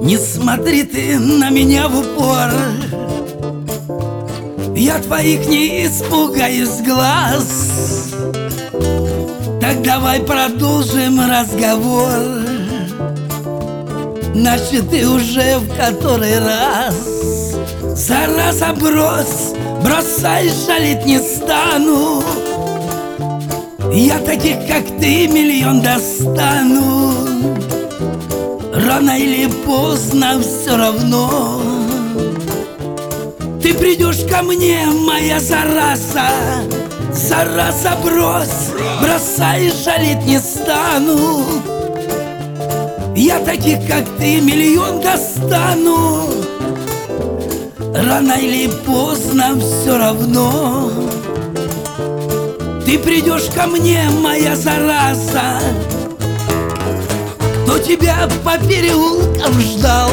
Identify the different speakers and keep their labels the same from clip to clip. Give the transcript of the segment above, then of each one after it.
Speaker 1: Не смотри ты на меня в упор, я твоих не испугаюсь глаз. Так давай продолжим разговор, начатый уже в который раз. Зараза, бросай, жалеть не стану. Я таких, как ты, миллион достану. Рано или поздно все равно ты придешь ко мне, моя зараза. Зараза, бросай, жалеть не стану. Я таких, как ты, миллион достану. Рано или поздно все равно ты придешь ко мне, моя зараза. Кто тебя по переулкам ждал,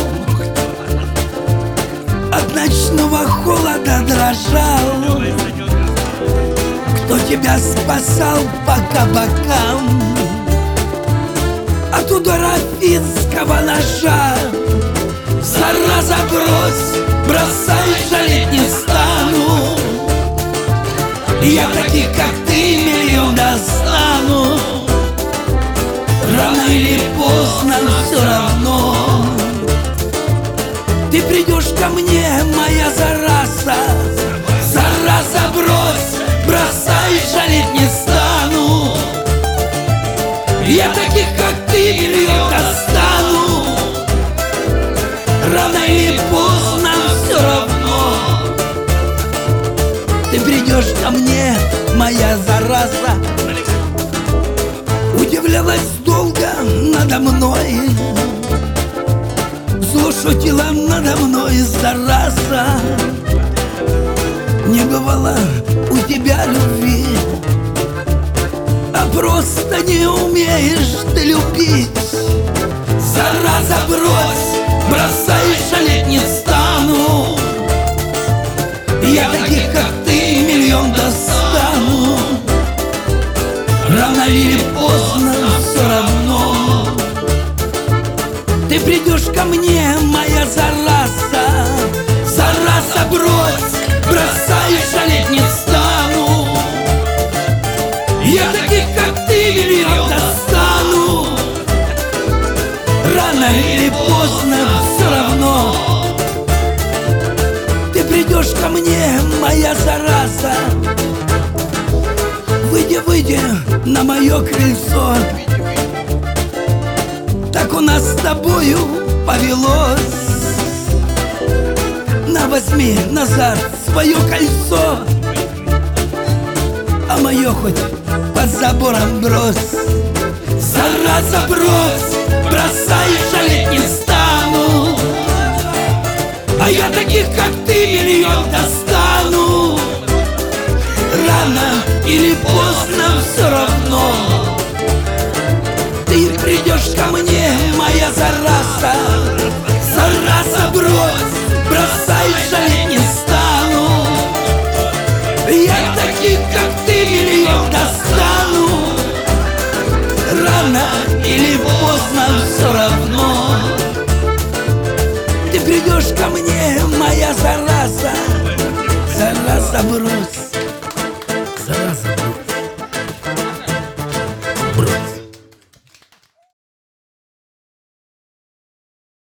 Speaker 1: от ночного холода дрожал, кто тебя спасал по кабакам от удара финского ножа. Зараза, бросай, жалеть не стану. Я таких, как ты, миллион достану. Рано или поздно все равно ты придешь ко мне, моя зараза. Зараза, бросай, жалеть не стану. Я таких, как ты, миллион достану. Рано или поздно все равно ты придешь ко мне, моя зараза. Удивлялась долго надо мной, зло шутила надо мной, зараза. Не бывало у тебя любви, а просто не умеешь ты любить. Зараза, бросай, жалеть не стану. Я таких, как ты, миллион достану. Рано или поздно все равно ты придешь ко мне, моя зараза. Зараза, бросай, жалеть не стану. Я таких, как ты, миллион достану. Рано или поздно все равно ты придешь ко мне, моя зараза. Выйди на мое крыльцо, так у нас с тобою повелось. Возьми назад свое кольцо, а мое хоть под забором брось. Зараза, бросай, жалеть не стану. А я таких, как ты, миллион достану. Рано или поздно все равно ты придешь ко мне, моя зараза. Зараза, бросай, жалеть не стану. Я таких, как ты, миллион достану. Рано или поздно все равно ты придешь ко мне,